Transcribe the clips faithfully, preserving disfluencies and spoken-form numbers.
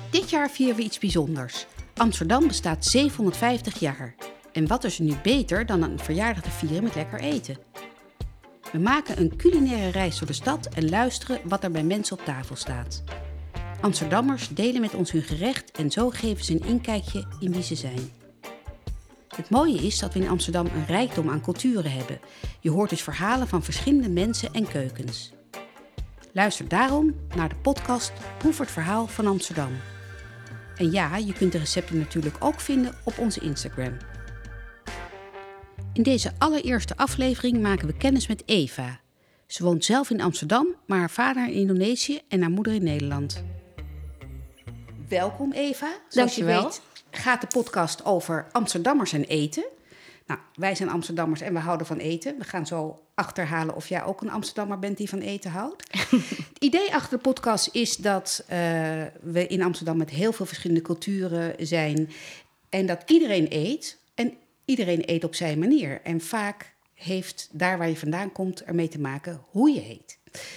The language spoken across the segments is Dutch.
Dit jaar vieren we iets bijzonders. Amsterdam bestaat zevenhonderdvijftig jaar. En wat is er nu beter dan een verjaardag te vieren met lekker eten? We maken een culinaire reis door de stad en luisteren wat er bij mensen op tafel staat. Amsterdammers delen met ons hun gerecht en zo geven ze een inkijkje in wie ze zijn. Het mooie is dat we in Amsterdam een rijkdom aan culturen hebben. Je hoort dus verhalen van verschillende mensen en keukens. Luister daarom naar de podcast Proef het verhaal van Amsterdam. En ja, je kunt de recepten natuurlijk ook vinden op onze Instagram. In deze allereerste aflevering maken we kennis met Eva. Ze woont zelf in Amsterdam, maar haar vader in Indonesië en haar moeder in Nederland. Welkom Eva. Zoals je weet gaat de podcast over Amsterdammers en eten. Nou, wij zijn Amsterdammers en we houden van eten. We gaan zo achterhalen of jij ook een Amsterdammer bent die van eten houdt. Het idee achter de podcast is dat uh, we in Amsterdam met heel veel verschillende culturen zijn. En dat iedereen eet. En iedereen eet op zijn manier. En vaak heeft daar waar je vandaan komt ermee te maken hoe je eet.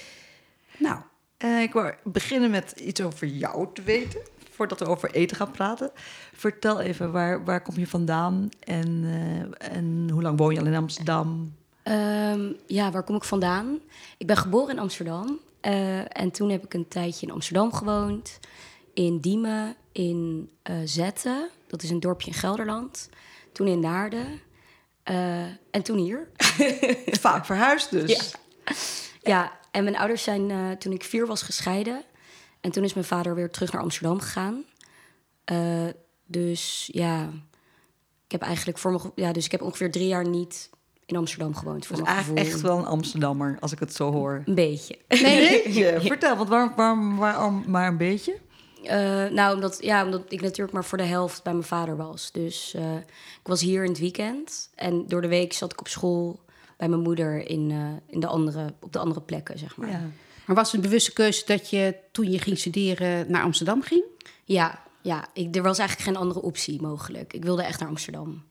Nou. Uh, ik wil beginnen met iets over jou te weten. Voordat we over eten gaan praten. Vertel even, waar, waar kom je vandaan? En, uh, en hoe lang woon je al in Amsterdam? Um, ja, waar kom ik vandaan? Ik ben geboren in Amsterdam. Uh, en toen heb ik een tijdje in Amsterdam gewoond. In Diemen, in uh, Zetten. Dat is een dorpje in Gelderland. Toen in Naarden. Uh, en toen hier. Vaak verhuisd dus. Ja, ja, en mijn ouders zijn uh, toen ik vier was gescheiden. En toen is mijn vader weer terug naar Amsterdam gegaan. Uh, dus ja, ik heb eigenlijk voor me, ja, dus ik heb ongeveer drie jaar niet in Amsterdam gewoond. Voor dus mijn eigenlijk gevoel. echt wel een Amsterdammer, als ik het zo hoor. Een beetje. Nee, een beetje. Vertel, want waarom, waarom, waarom maar een beetje? Uh, nou, omdat, ja, omdat ik natuurlijk maar voor de helft bij mijn vader was. Dus uh, ik was hier in het weekend. En door de week zat ik op school bij mijn moeder in, uh, in de andere, op de andere plekken, zeg maar. Ja. Maar was het een bewuste keuze dat je toen je ging studeren naar Amsterdam ging? Ja, ja ik, er was eigenlijk geen andere optie mogelijk. Ik wilde echt naar Amsterdam.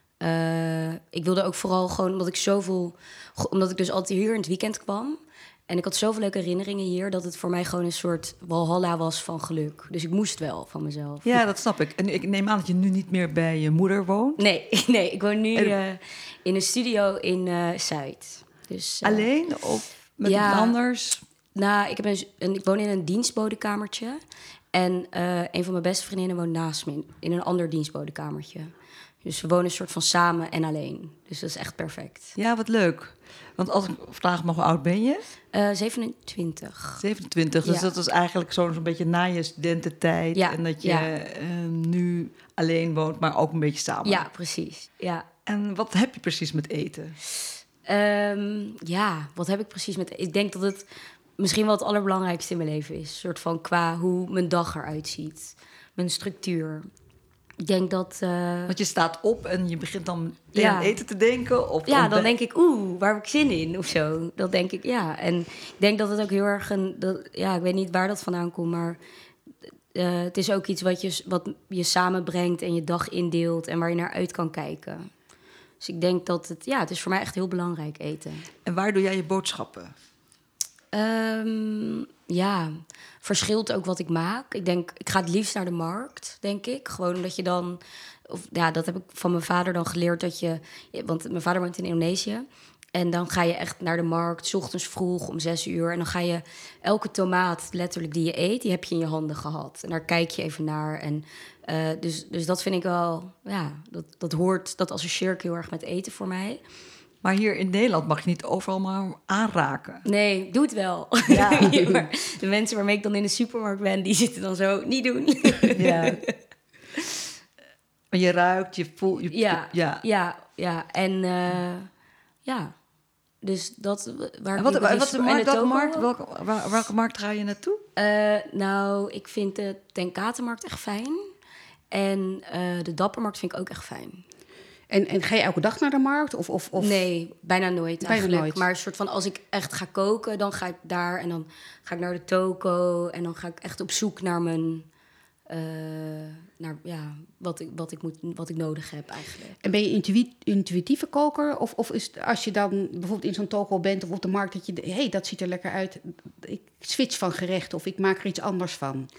Uh, ik wilde ook vooral gewoon omdat ik zoveel... Omdat ik dus altijd hier in het weekend kwam. En ik had zoveel leuke herinneringen hier... dat het voor mij gewoon een soort walhalla was van geluk. Dus ik moest wel van mezelf. Ja, dat snap ik. En ik neem aan dat je nu niet meer bij je moeder woont? Nee, nee ik woon nu uh, in een studio in uh, Zuid. Dus, uh, alleen of met ja, iemand anders? Nou, ik, heb een, een, ik woon in een dienstbodekamertje. En uh, een van mijn beste vriendinnen woont naast me... in een ander dienstbodekamertje. Dus we wonen een soort van samen en alleen. Dus dat is echt perfect. Ja, wat leuk. Want als ik vraag mag, hoe oud ben je? Uh, zevenentwintig. zevenentwintig, dus ja. Dat was eigenlijk zo'n, zo'n beetje na je studententijd. Ja, en dat je ja. uh, nu alleen woont, maar ook een beetje samen. Ja, precies. Ja. En wat heb je precies met eten? Um, ja, wat heb ik precies met eten? Ik denk dat het misschien wel het allerbelangrijkste in mijn leven is. Een soort van qua hoe mijn dag eruit ziet. Mijn structuur. Ik denk dat... Uh... Want je staat op en je begint dan meteen ja. aan eten te denken? Of ja, op dan be- denk ik, oeh, waar heb ik zin in? Of zo. Dat denk ik, ja. En ik denk dat het ook heel erg een... Dat, ja, ik weet niet waar dat vandaan komt, maar... Uh, het is ook iets wat je, wat je samenbrengt en je dag indeelt... en waar je naar uit kan kijken. Dus ik denk dat het... Ja, het is voor mij echt heel belangrijk, eten. En waar doe jij je boodschappen? Um, ja, verschilt ook wat ik maak. Ik denk, ik ga het liefst naar de markt, denk ik. Gewoon omdat je dan... Of, ja, dat heb ik van mijn vader dan geleerd dat je... Want mijn vader woont in Indonesië. En dan ga je echt naar de markt, 's ochtends vroeg om zes uur. En dan ga je elke tomaat letterlijk die je eet, die heb je in je handen gehad. En daar kijk je even naar. En, uh, dus, dus dat vind ik wel... Ja, dat, dat hoort, dat associeer ik heel erg met eten voor mij. Maar hier in Nederland mag je niet overal maar aanraken. Nee, doe het wel. Ja. Maar de mensen waarmee ik dan in de supermarkt ben, die zitten dan zo, niet doen. Ja. Maar je ruikt, je voelt... Je, ja, ja, ja, ja. En uh, ja, dus dat... Waar en wat, ik, wat is de markt, welke, markt welke, waar, welke markt ga je naartoe? Uh, nou, ik vind de Ten Katenmarkt echt fijn. En uh, de Dappermarkt vind ik ook echt fijn. En, en ga je elke dag naar de markt? Of, of, of... Nee, bijna nooit bijna eigenlijk. Nooit. Maar een soort van als ik echt ga koken, dan ga ik daar en dan ga ik naar de toko en dan ga ik echt op zoek naar mijn, uh, naar ja, wat ik, wat ik moet, wat ik nodig heb eigenlijk. En ben je intuï- intuïtieve koker? Of, of is het, als je dan bijvoorbeeld in zo'n toko bent of op de markt dat je, hé, hey, dat ziet er lekker uit. Ik switch van gerecht of ik maak er iets anders van.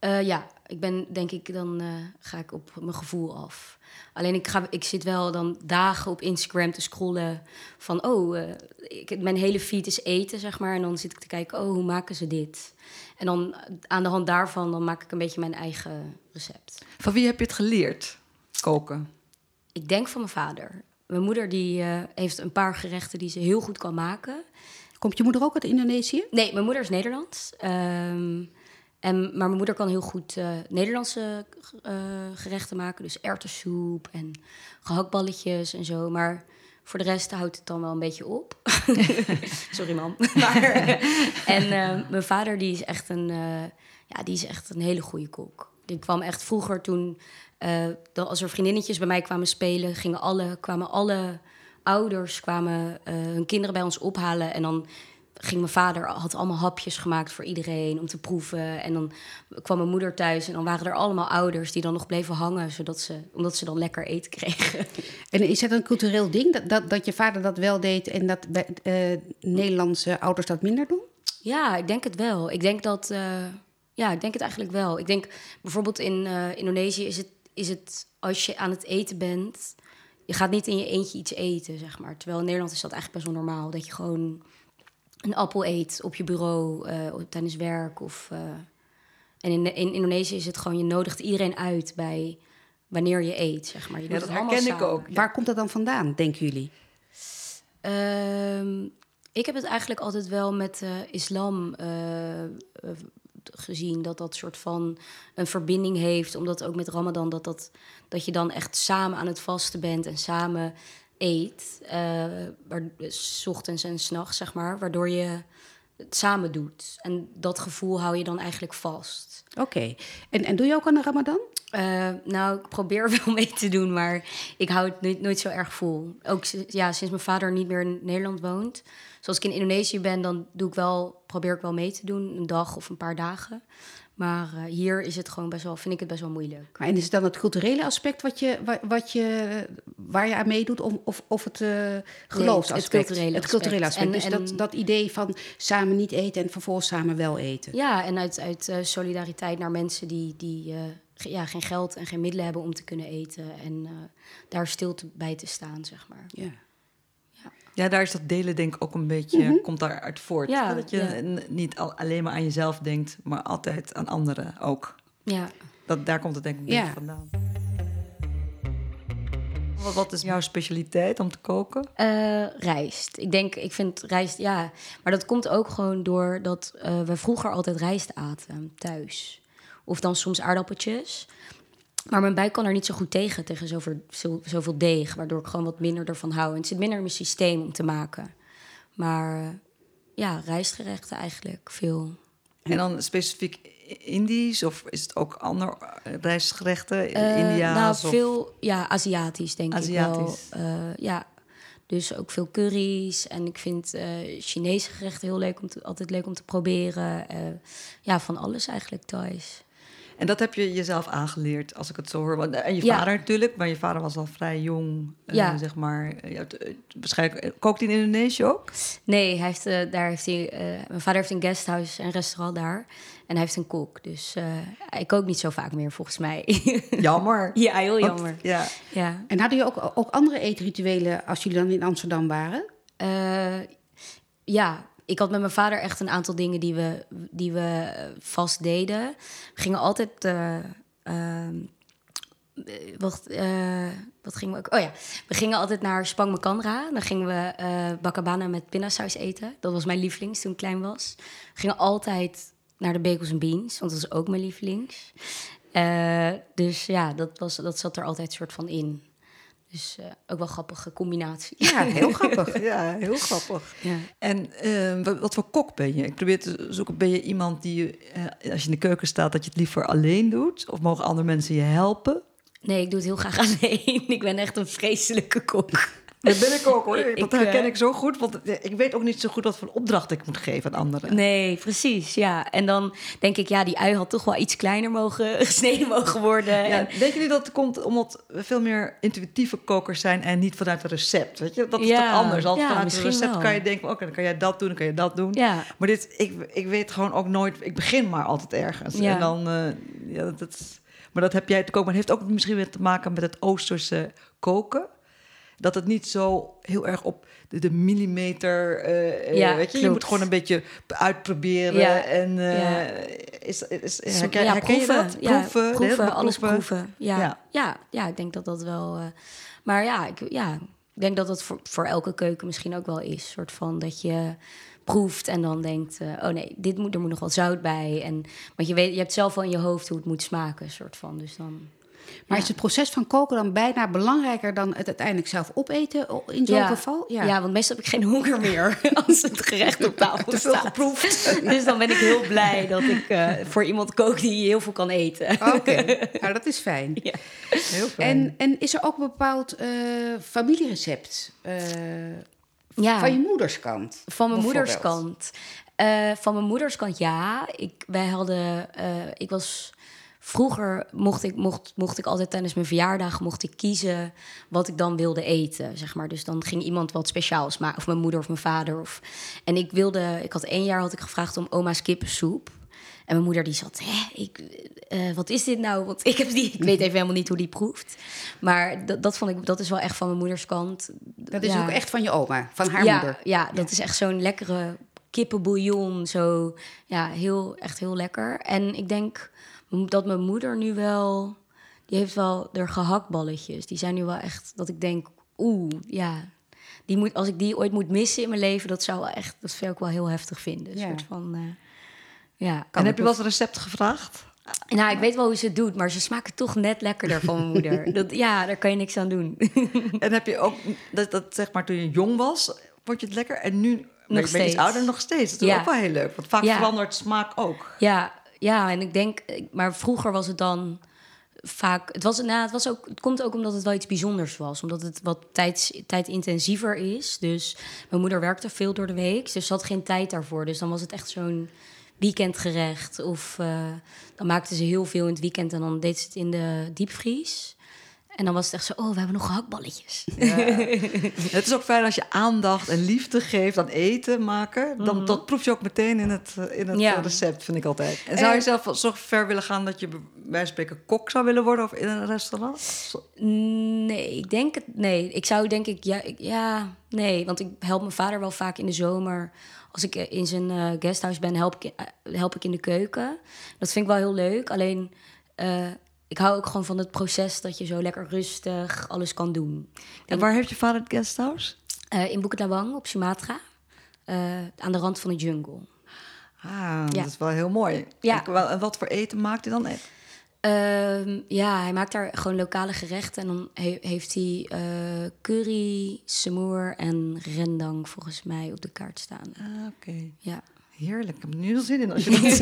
Uh, ja, ik ben denk ik, dan uh, ga ik op mijn gevoel af. Alleen ik, ga, ik zit wel dan dagen op Instagram te scrollen van... oh, uh, ik, mijn hele feed is eten, zeg maar. En dan zit ik te kijken, oh, hoe maken ze dit? En dan aan de hand daarvan dan maak ik een beetje mijn eigen recept. Van wie heb je het geleerd, koken? Ik denk van mijn vader. Mijn moeder die, uh, heeft een paar gerechten die ze heel goed kan maken. Komt je moeder ook uit Indonesië? Nee, mijn moeder is Nederlands. Um, En, maar mijn moeder kan heel goed uh, Nederlandse uh, gerechten maken. Dus erwtensoep en gehaktballetjes en zo. Maar voor de rest houdt het dan wel een beetje op. Sorry, mam. maar, en uh, mijn vader die is, echt een, uh, ja, die is echt een hele goede kok. Die kwam echt vroeger toen... Uh, als er vriendinnetjes bij mij kwamen spelen... Gingen alle, kwamen alle ouders kwamen, uh, hun kinderen bij ons ophalen. En dan... ging mijn vader, had allemaal hapjes gemaakt voor iedereen om te proeven. En dan kwam mijn moeder thuis en dan waren er allemaal ouders die dan nog bleven hangen, zodat ze, omdat ze dan lekker eten kregen. En is dat een cultureel ding, dat, dat, dat je vader dat wel deed en dat bij, uh, Nederlandse ouders dat minder doen? Ja, ik denk het wel. Ik denk dat, uh, ja, ik denk het eigenlijk wel. Ik denk bijvoorbeeld in uh, Indonesië is het, is het, als je aan het eten bent, je gaat niet in je eentje iets eten, zeg maar. Terwijl in Nederland is dat eigenlijk best wel normaal, dat je gewoon een appel eet op je bureau uh, tijdens werk. Of, uh... En in, in Indonesië is het gewoon, je nodigt iedereen uit bij wanneer je eet, zeg maar. Je ja, dat herken ik ook. Ja. Waar komt dat dan vandaan, denken jullie? Uh, ik heb het eigenlijk altijd wel met uh, islam uh, uh, gezien, dat dat soort van een verbinding heeft. Omdat ook met Ramadan, dat, dat, dat je dan echt samen aan het vasten bent en samen eet, uh, waar, 's ochtends en 's nachts, zeg maar, waardoor je het samen doet. En dat gevoel hou je dan eigenlijk vast. Oké. Okay. En, en doe je ook aan de Ramadan? Uh, nou, ik probeer wel mee te doen, maar ik hou het nooit, nooit zo erg vol. Ook ja, sinds mijn vader niet meer in Nederland woont. Zoals ik in Indonesië ben, dan doe ik wel, probeer ik wel mee te doen, een dag of een paar dagen. Maar uh, hier is het gewoon best wel, vind ik het best wel moeilijk. Maar en is het dan het culturele aspect wat je, wat je, waar je aan meedoet, of, of het uh, geloofsaspect? Nee, het culturele het culturele aspect. En, dus en, dat, dat idee van samen niet eten en vervolgens samen wel eten. Ja, en uit, uit uh, solidariteit naar mensen die, die uh, ja, geen geld en geen middelen hebben om te kunnen eten. En uh, daar stil te, bij te staan, zeg maar. Ja. Ja, daar is dat delen denk ik ook een beetje, mm-hmm. komt daaruit voort. Ja, dat je ja. n- niet al, alleen maar aan jezelf denkt, maar altijd aan anderen ook. Ja. Dat, daar komt het denk ik een ja. beetje vandaan. Wat, wat is jouw specialiteit om te koken? Uh, rijst. Ik denk, ik vind rijst, ja. Maar dat komt ook gewoon door dat uh, we vroeger altijd rijst aten thuis. Of dan soms aardappeltjes. Maar mijn buik kan er niet zo goed tegen, tegen zoveel, zo, zoveel deeg, waardoor ik gewoon wat minder ervan hou. En het zit minder in mijn systeem om te maken. Maar ja, rijstgerechten eigenlijk veel. En dan specifiek Indisch of is het ook andere rijstgerechten? Uh, India's? Nou, veel, ja, Aziatisch denk Aziatisch. ik wel. Uh, ja, dus ook veel curry's. En ik vind uh, Chinese gerechten heel leuk om te, altijd leuk om te proberen. Uh, ja, van alles eigenlijk thuis. En dat heb je jezelf aangeleerd, als ik het zo hoor. En je ja. vader natuurlijk, maar je vader was al vrij jong, ja. uh, zeg maar. Ja, waarschijnlijk, kookt hij in Indonesië ook? Nee, hij heeft, uh, daar heeft hij, uh, mijn vader heeft een guesthouse, een restaurant daar. En hij heeft een kok, dus uh, hij kookt niet zo vaak meer, volgens mij. Jammer. Ja, heel jammer. Want, ja. Ja. En hadden jullie ook, ook andere eetrituelen als jullie dan in Amsterdam waren? Uh, ja, ik had met mijn vader echt een aantal dingen die we, die we vast deden. We gingen altijd... Uh, uh, wat, uh, wat gingen we ook? Oh ja, we gingen altijd naar Spang Mekanra. Dan gingen we uh, bakabana met pindasaus eten. Dat was mijn lievelings toen ik klein was. We gingen altijd naar de Bagels and Beans, want dat is ook mijn lievelings. Uh, dus ja, dat, was, dat zat er altijd soort van in. Dus uh, ook wel een grappige combinatie. Ja, heel grappig. Ja, heel grappig. Ja. En uh, wat, wat voor kok ben je? Ik probeer te zoeken, ben je iemand die, uh, als je in de keuken staat, dat je het liever alleen doet? Of mogen andere mensen je helpen? Nee, ik doe het heel graag alleen. Ik ben echt een vreselijke kok. Dat ben ik ook, hoor. Dat Ik, herken uh, ik zo goed. Want ik weet ook niet zo goed wat voor opdracht ik moet geven aan anderen. Nee, precies, ja. En dan denk ik, ja, die ui had toch wel iets kleiner mogen, gesneden mogen worden. Ja, En, denken jullie dat het komt omdat we veel meer intuïtieve kokers zijn en niet vanuit een recept? Weet je? Dat is Ja, toch anders? Altijd ja, vanuit een misschien recept wel. kan je denken, oké, dan kan jij dat doen, dan kan je dat doen. ja, Maar dit, ik, ik weet gewoon ook nooit, ik begin maar altijd ergens. Ja. En dan, uh, ja, dat, dat is, maar dat heb jij te koken. Maar het heeft ook misschien weer te maken met het Oosterse koken. Dat het niet zo heel erg op de, de millimeter... Uh, Ja, weet je, je klopt. moet gewoon een beetje uitproberen. Ja, En uh, ja. is, is, Zo- herken, ja, herken je proeven. dat? Ja, Proeven, de hele proeven, tijd alles proeven. proeven. Ja, Ja. ja. Ja, ja, ik denk dat dat wel... uh, maar ja ik, ja, ik denk dat dat voor, voor elke keuken misschien ook wel is. Soort van dat je proeft en dan denkt... Uh, oh nee, dit moet, er moet nog wat zout bij. En, want je, weet, je hebt zelf wel in je hoofd hoe het moet smaken. Soort van, dus dan... Maar Ja. is het proces van koken dan bijna belangrijker dan het uiteindelijk zelf opeten in zo'n ja. geval? Ja. want meestal heb ik geen honger meer als het gerecht op tafel Te veel staat. geproefd. Dus dan ben ik heel blij dat ik uh, voor iemand kook die heel veel kan eten. Oké, nou dat is fijn. Ja. Heel fijn. En, en is er ook een bepaald uh, familierecept uh, Ja. van je moederskant? Van mijn bijvoorbeeld? moederskant. Uh, van mijn moederskant, ja. Ik, wij hadden... Uh, ik was... Vroeger mocht ik, mocht, mocht ik altijd tijdens mijn verjaardag mocht ik kiezen wat ik dan wilde eten, zeg maar. Dus dan ging iemand wat speciaals maken, of mijn moeder of mijn vader. Of... En ik wilde, ik had één jaar had ik gevraagd om oma's kippensoep. En mijn moeder die zat, hè, ik, uh, wat is dit nou? Want ik heb die, ik weet even helemaal niet hoe die proeft. Maar dat, dat vond ik, dat is wel echt van mijn moeders kant. Dat is ja. ook echt van je oma, van haar ja, moeder. Ja, dat ja. is echt zo'n lekkere kippenbouillon. Zo, ja, heel, echt heel lekker. En ik denk dat mijn moeder nu wel... Die heeft wel de gehaktballetjes. Die zijn nu wel echt... Dat ik denk, oeh, ja... Die moet, als ik die ooit moet missen in mijn leven... Dat zou wel echt... Dat zou ik wel heel heftig vinden. Een Ja. soort van... Uh, ja. En heb je wel eens een recept gevraagd? Nou, ik weet wel hoe ze het doet... Maar ze smaken toch net lekkerder van mijn moeder. Dat, ja, daar kan je niks aan doen. En heb je ook... Dat, dat zeg maar toen je jong was... Vond je het lekker? En nu... Nog ben je iets steeds. ouder nog steeds. Dat is Ja. ook wel heel leuk. Want vaak Ja. verandert smaak ook. Ja, ja, en ik denk... Maar vroeger was het dan vaak... Het, was, nou, het, was ook, het komt ook omdat het wel iets bijzonders was. Omdat het wat tijds, tijdintensiever is. Dus mijn moeder werkte veel door de week. Dus ze had geen tijd daarvoor. Dus dan was het echt zo'n weekendgerecht. Of uh, dan maakte ze heel veel in het weekend... en dan deed ze het in de diepvries. En dan was het echt zo, oh, we hebben nog gehaktballetjes. Ja. Het is ook fijn als je aandacht en liefde geeft aan eten maken. Dan, mm-hmm. Dat proef je ook meteen in het, in het Ja. recept, vind ik altijd. En zou je En- zelf zo ver willen gaan dat je bij wijze van spreken kok zou willen worden of in een restaurant? Zo- Nee, ik denk het. Nee, ik zou denk ik ja, ik- ja, nee, want ik help mijn vader wel vaak in de zomer. Als ik eh, in zijn eh, guesthouse ben, help ik, eh, help ik in de keuken. Dat vind ik wel heel leuk. Alleen, eh, ik hou ook gewoon van het proces dat je zo lekker rustig alles kan doen. En waar heeft je vader het guesthouse? Eh, in Bukit Lawang op Sumatra, eh, aan de rand van de jungle. Ah, Ja. dat is wel heel mooi. Ja. En, wel- en wat voor eten maakt hij dan? Eh, Ehm, ja, hij maakt daar gewoon lokale gerechten. En dan he- heeft hij eh, curry, semoer en rendang volgens mij op de kaart staan. Ah, oké. Ja. Heerlijk. Ik heb er nu al zin in als je dat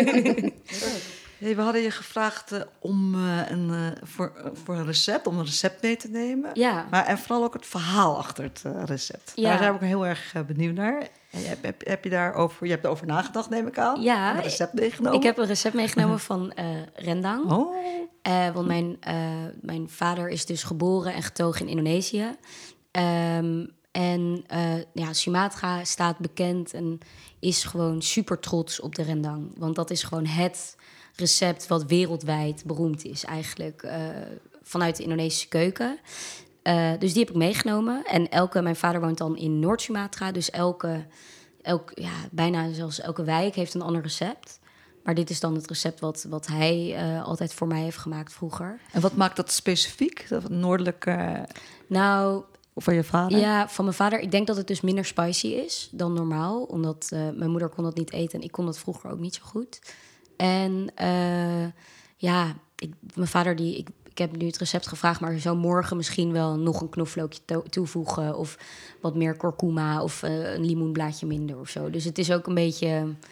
zegt. Hey, we hadden je gevraagd eh, om uh, een, uh, voor, uh, voor een recept, om een recept mee te nemen. Ja. Maar, en vooral ook het verhaal achter het uh, recept. Ja. Daar zijn we ook heel erg uh, benieuwd naar. En je, heb, heb, heb je daarover, je hebt erover nagedacht, neem ik aan? Ja, En een recept meegenomen? Ik heb een recept meegenomen van eh, rendang. Oh, Eh, want mijn, eh, mijn vader is dus geboren en getogen in Indonesië. Ehm, en eh, ja, Sumatra staat bekend en is gewoon super trots op de rendang. Want dat is gewoon het recept wat wereldwijd beroemd is eigenlijk. eh, vanuit de Indonesische keuken. Eh, dus die heb ik meegenomen. En elke, mijn vader woont dan in Noord-Sumatra. Dus elke, elk, ja, bijna zelfs elke wijk heeft een ander recept. Maar dit is dan het recept wat, wat hij eh, altijd voor mij heeft gemaakt vroeger. en wat maakt dat specifiek? Dat noordelijke Nou, of van je vader? ja, van mijn vader. Ik denk dat het dus minder spicy is dan normaal. Omdat uh, mijn moeder kon dat niet eten en ik kon dat vroeger ook niet zo goed. En uh, ja, ik, mijn vader die... Ik, ik heb nu het recept gevraagd, maar zou morgen misschien wel nog een knoflookje to- toevoegen. Of wat meer kurkuma of uh, een limoenblaadje minder of zo. Dus het is ook een beetje...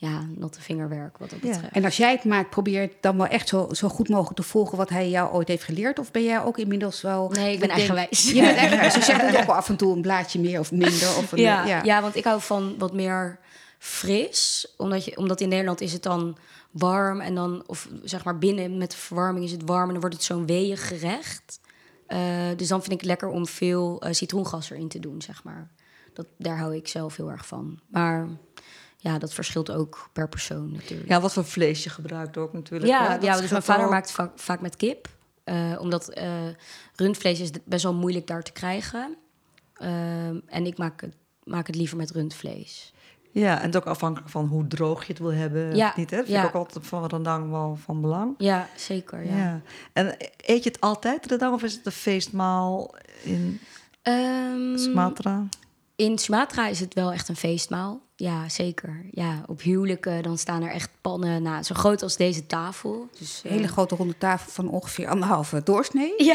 ja, natte vingerwerk wat dat betreft. Ja. En als jij het maakt, probeer je het dan wel echt zo, zo goed mogelijk te volgen wat hij jou ooit heeft geleerd? Of ben jij ook inmiddels wel... Nee, ik ben denk- eigenwijs. Je bent eigenwijs. Dus jij doet ook wel af en toe een blaadje meer of minder. Of een, Ja, ja. ja. want ik hou van wat meer fris. Omdat, je, omdat in Nederland is het dan warm. En dan, of zeg maar binnen met de verwarming is het warm. En dan wordt het zo'n weeig gerecht. Uh, dus dan vind ik het lekker om veel uh, citroengas erin te doen, zeg maar. Dat, daar hou ik zelf heel erg van. Maar ja, dat verschilt ook per persoon natuurlijk. Ja, wat voor vlees je gebruikt ook natuurlijk. Ja, hè? Dat ja dus scheelt mijn vader ook. maakt va- vaak met kip. Uh, omdat uh, rundvlees is best wel moeilijk daar te krijgen. Uh, en ik maak het, maak het liever met rundvlees. Ja, en het ook afhankelijk van hoe droog je het wil hebben Ja, of niet. Hè? Dat vind ja. ik ook altijd van rendang wel van belang. Ja, zeker. Ja. Ja. En eet je het altijd rendang of is het een feestmaal in Um, Sumatra? In Sumatra is het wel echt een feestmaal. Ja, zeker. Ja, op huwelijken dan staan er echt pannen, nou, zo groot als deze tafel. Dus, Een uh, hele grote ronde tafel van ongeveer anderhalve doorsnee. Ja.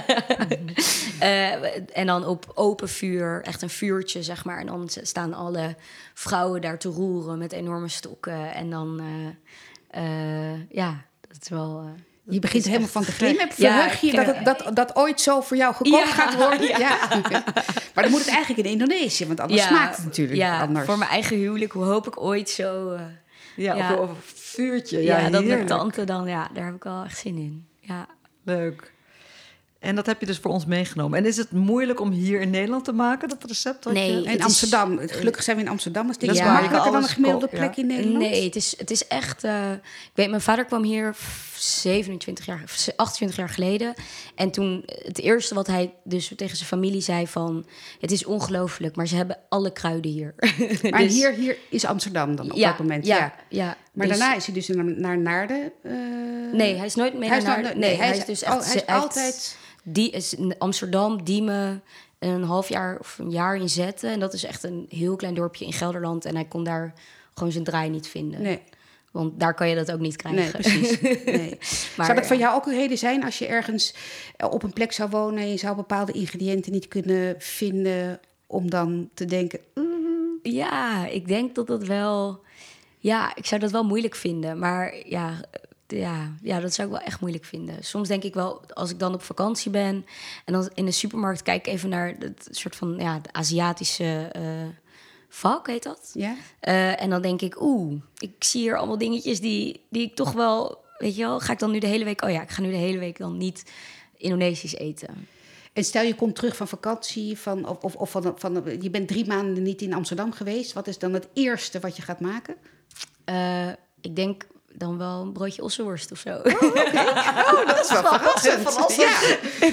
uh, en dan op open vuur, echt een vuurtje, zeg maar. En dan staan alle vrouwen daar te roeren met enorme stokken. En dan, uh, uh, ja, dat is wel... Uh, Je begint er helemaal van te glimmen. Ja, Verheug je ik, dat, uh, het, dat dat ooit zo voor jou gekookt Ja, gaat worden? ja. Ja. Maar dan moet het eigenlijk in Indonesië, want anders smaakt het natuurlijk ja, anders. voor mijn eigen huwelijk hoop ik ooit zo... Uh, Ja, Ja. of een vuurtje. ja, Ja, dat heerlijk. met tante dan, ja, daar heb ik wel echt zin in. Ja. Leuk. En dat heb je dus voor ons meegenomen. En is het moeilijk om hier in Nederland te maken, dat recept? wat Nee, je- In het is- Amsterdam. Gelukkig zijn we in Amsterdam. Dat is Dat is ja, waar, je kan makkelijker dan een alles gemiddelde koken, plek in Nederland. Nee, het is, het is echt... Uh, ik weet, mijn vader kwam hier f- zevenentwintig jaar, f- achtentwintig jaar geleden. En toen, het eerste wat hij dus tegen zijn familie zei van... Het is ongelooflijk, maar ze hebben alle kruiden hier. Maar Dus- hier, hier is Amsterdam dan op ja, dat moment. Ja. Ja, ja. Maar Dus- daarna is hij dus naar, naar Naarden. uh, Nee, hij is nooit mee hij is naar... nooit- nee, nee, hij hij is is dus al- echt... hij is hij heeft altijd- Die is in Amsterdam, Diemen, een half jaar of een jaar in Zetten. En dat is echt een heel klein dorpje in Gelderland. En hij kon daar gewoon zijn draai niet vinden. Nee, Want daar kan je dat ook niet krijgen. nee, precies. Nee. Maar, zou dat voor ja. jou ook een reden zijn als je ergens eh, op een plek zou wonen en je zou bepaalde ingrediënten niet kunnen vinden om dan te denken... mm, Ja, ik denk dat dat wel... Ja, ik zou dat wel moeilijk vinden. Maar ja, ja, ja, dat zou ik wel echt moeilijk vinden. Soms denk ik wel, als ik dan op vakantie ben... en dan in de supermarkt kijk ik even naar het soort van... ja, de Aziatische uh, vak, heet dat? ja? Uh, en dan denk ik, oeh, ik zie hier allemaal dingetjes die, die ik toch wel... Weet je wel, ga ik dan nu de hele week... Oh ja, ik ga nu de hele week dan niet Indonesisch eten. En stel je komt terug van vakantie, van, of, of, of van, van, je bent drie maanden niet in Amsterdam geweest. Wat is dan het eerste wat je gaat maken? Uh, ik denk dan wel een broodje ossenworst of zo. Oh, dat is wel verrassend. Ja.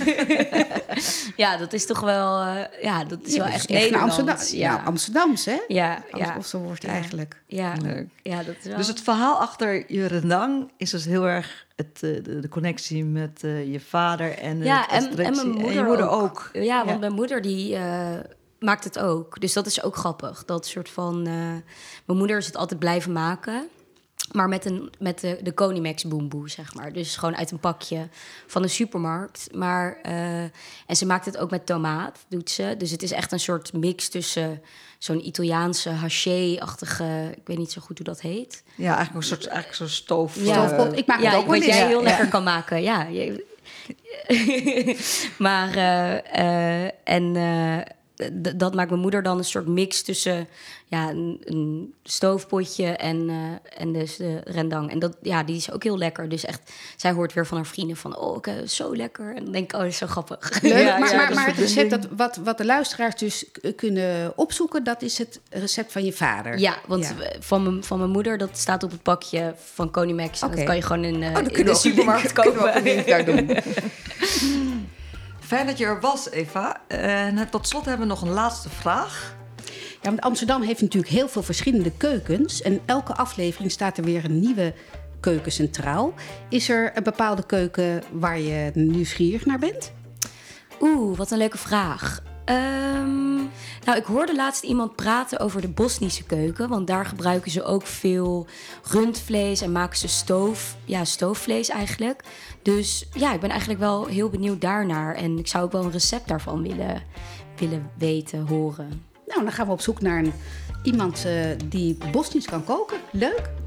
Ja, dat is toch wel... Uh, ja, dat is Ja, wel dat echt is echt een Nederlands. Amsterdam, ja. Ja, Amsterdams, hè? ja, ja. Als ze wordt Ja. eigenlijk. Ja, Leuk. ja, dat is wel... Dus het verhaal achter je rendang is dus heel erg het, uh, de, de connectie met uh, je vader en, ja, het, en, het en mijn moeder, en je moeder ook. ook. Ja, want Ja. mijn moeder die uh, maakt het ook. Dus dat is ook grappig. Dat soort van... Uh, mijn moeder is het altijd blijven maken... Maar met, een, met de, de Conimax boemboe, zeg maar. Dus gewoon uit een pakje van de supermarkt. Maar, uh, en ze maakt het ook met tomaat, doet ze. Dus het is echt een soort mix tussen zo'n Italiaanse haché-achtige... Ik weet niet zo goed hoe dat heet. Ja, eigenlijk een soort eigenlijk zo'n stoof. Ja. Stoofpot. Ik maak Ja, het ook wel wat eens. jij Ja. heel lekker Ja. kan maken, ja. Je- maar, uh, uh, en... Uh, D- dat maakt mijn moeder dan een soort mix tussen ja, een, een stoofpotje en, uh, en dus de rendang. En dat, ja, die is ook heel lekker. Dus echt, zij hoort weer van haar vrienden van... oh, ik, uh, zo lekker. En dan denk ik, oh, dat is zo grappig. Leuk, Ja, maar, ja, maar, dat maar is het recept verbinding. dat, wat, wat de luisteraars dus k- kunnen opzoeken... dat is het recept van je vader. Ja, want Ja. w- Van, mijn, van mijn moeder, dat staat op het pakje van Conimax. En Oké. dat kan je gewoon in, uh, Oh, dan in kunnen de we ook een supermarkt link- kunnen we ook kopen. een link daar doen. Fijn dat je er was, Eva. En tot slot hebben we nog een laatste vraag. Ja, want Amsterdam heeft natuurlijk heel veel verschillende keukens. En elke aflevering staat er weer een nieuwe keuken centraal. Is er een bepaalde keuken waar je nieuwsgierig naar bent? Oeh, wat een leuke vraag. Um, nou, ik hoorde laatst iemand praten over de Bosnische keuken. Want daar gebruiken ze ook veel rundvlees en maken ze stoof, ja, stoofvlees eigenlijk. Dus ja, ik ben eigenlijk wel heel benieuwd daarnaar. En ik zou ook wel een recept daarvan willen, willen weten, horen. Nou, dan gaan we op zoek naar een, iemand uh, die Bosnisch kan koken. Leuk.